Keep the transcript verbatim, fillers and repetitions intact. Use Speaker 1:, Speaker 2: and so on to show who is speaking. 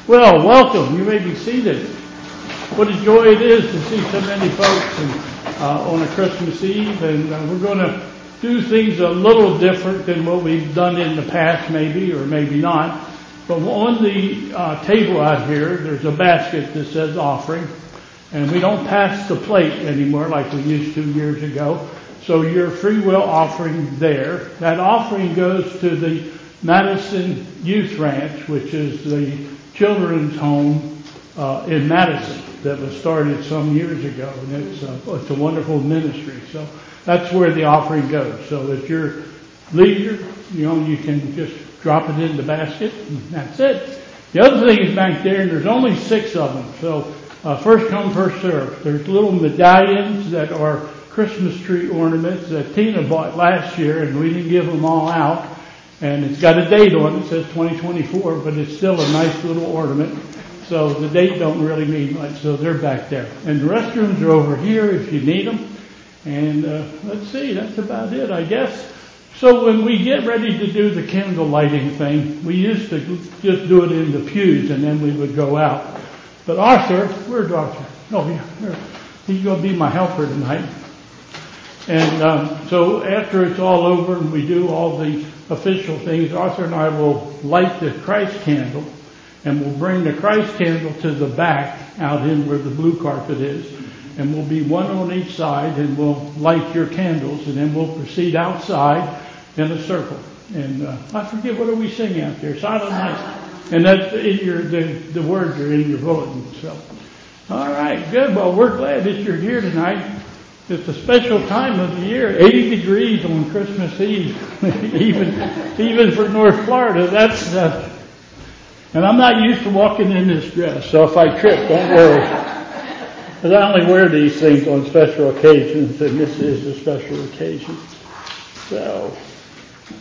Speaker 1: Well, welcome. You may be seated. What a joy it is to see so many folks and, uh, on a Christmas Eve, and uh, we're going to do things a little different than what we've done in the past, maybe, or maybe not. But on the uh, table out here, there's a basket that says offering, and we don't pass the plate anymore like we used to years ago. So your free will offering there. That offering goes to the Madison Youth Ranch, which is the children's home uh, in Madison that was started some years ago, and it's uh, it's a wonderful ministry. So that's where the offering goes. So at your leisure, you know, you can just drop it in the basket, and that's it. The other thing is back there, and there's only six of them. So uh, first come, first serve. There's little medallions that are Christmas tree ornaments that Tina bought last year, and we didn't give them all out. And it's got a date on it. It says twenty twenty-four, but it's still a nice little ornament. So the date don't really mean much. So they're back there. And the restrooms are over here if you need them. And uh, let's see, that's about it, I guess. So when we get ready to do the candle lighting thing, we used to just do it in the pews, and then we would go out. But Arthur, where's Arthur? Oh, yeah, he's going to be my helper tonight. And um, so after it's all over and we do all the official things, Arthur and I will light the Christ candle, and we'll bring the Christ candle to the back out in where the blue carpet is, and we'll be one on each side, and we'll light your candles, and then we'll proceed outside in a circle. And uh, I forget, what do we sing out there? Silent Night. And that's in your, the, the words are in your bulletin. So, all right, good. Well, we're glad that you're here tonight. It's a special time of the year, eighty degrees on Christmas Eve, even even for North Florida. That's uh, and I'm not used to walking in this dress, so if I trip, don't worry. Because I only wear these things on special occasions, and this is a special occasion. So,